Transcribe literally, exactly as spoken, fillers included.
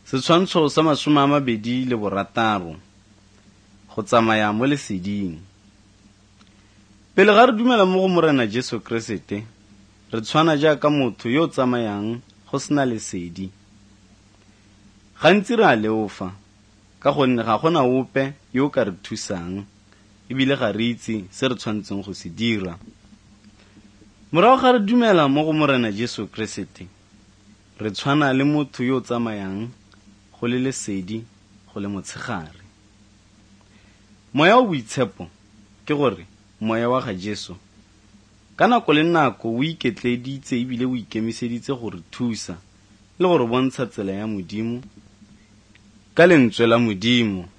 Setshwantsho sa masome a mabedi le borataro go tsamaya mo leseding. Pele ga re dumela mo go Morena Jesu Kriste, re tshwana jaaka motho yo o tsamayang go sena lesedi. Gantsi re a leofa ka gonne ga gona ope yo o ka re thusang, ebile ga re itse se re tshwanetseng go se dira. Morago ga re dumela mo go Morena Jesu Kriste, re tshwana le motho yo o tsamayang go le lesedi go le motshegare. Moya wa boitshepo ke gore moya wa ga Jesu ka nako le nako o iketleditse ebile o ikemiseditse gore thusa le gore bontsha tsela ya Modimo ka lentswe la Modimo.